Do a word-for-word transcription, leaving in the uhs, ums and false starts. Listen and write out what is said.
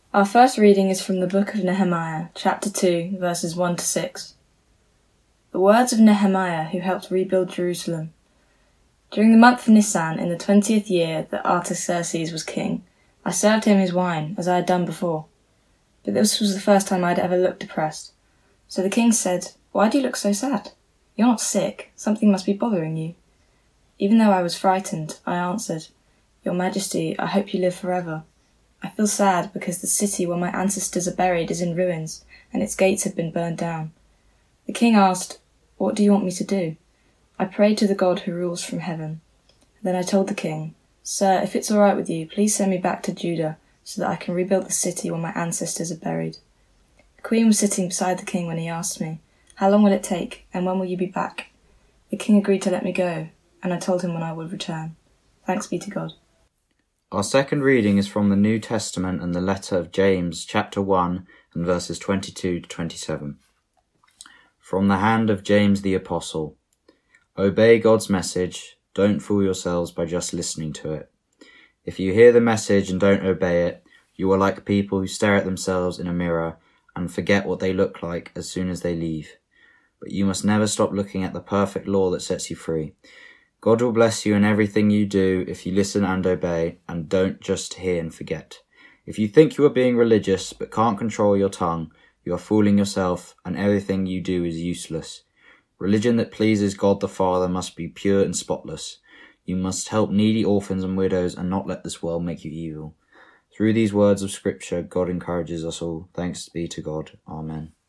Our first reading is from the book of Nehemiah, chapter two, verses one to six. The words of Nehemiah, who helped rebuild Jerusalem. During the month of Nisan, in the twentieth year that Artaxerxes was king, I served him his wine, as I had done before. But this was the first time I had ever looked depressed. So the king said, "Why do you look so sad? You're not sick. Something must be bothering you." Even though I was frightened, I answered, "Your Majesty, I hope you live forever. I feel sad because the city where my ancestors are buried is in ruins, and its gates have been burned down." The king asked, "What do you want me to do?" I prayed to the God who rules from heaven. Then I told the king, "Sir, if it's all right with you, please send me back to Judah so that I can rebuild the city where my ancestors are buried." The queen was sitting beside the king when he asked me, "How long will it take, and when will you be back?" The king agreed to let me go, and I told him when I would return. Thanks be to God. Our second reading is from the New Testament and the letter of James, chapter one, and verses twenty-two to twenty-seven. From the hand of James the Apostle. Obey God's message. Don't fool yourselves by just listening to it. If you hear the message and don't obey it, you are like people who stare at themselves in a mirror and forget what they look like as soon as they leave. But you must never stop looking at the perfect law that sets you free. God will bless you in everything you do if you listen and obey, and don't just hear and forget. If you think you are being religious but can't control your tongue, you are fooling yourself, and everything you do is useless. Religion that pleases God the Father must be pure and spotless. You must help needy orphans and widows and not let this world make you evil. Through these words of Scripture, God encourages us all. Thanks be to God. Amen.